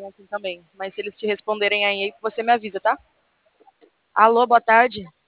assim também. Mas se eles te responderem aí, você me avisa, tá? Alô, boa tarde.